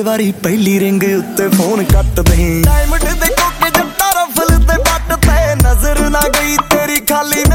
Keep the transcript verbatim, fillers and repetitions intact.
ਵਾਰੀ ਪਹਿਲੀ ਰਿੰਗ ਉੱਤੇ ਫੋਨ ਕੱਟ ਦੇ। ਡਾਇਮੰਡ ਦੇ ਕੋਕੇ ਜੱਟਾ ਰਫਲ ਤੇ ਬੱਟ ਤੇ ਨਜ਼ਰ ਨਾ ਗਈ ਤੇਰੀ ਖਾਲੀ